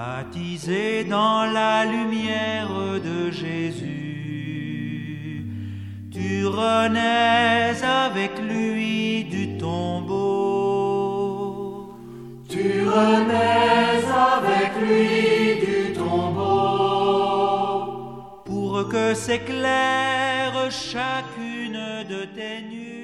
Baptisé dans la lumière de Jésus, tu renais avec lui du tombeau. Tu renais avec lui du tombeau. Pour que s'éclaire chacune de tes nuits.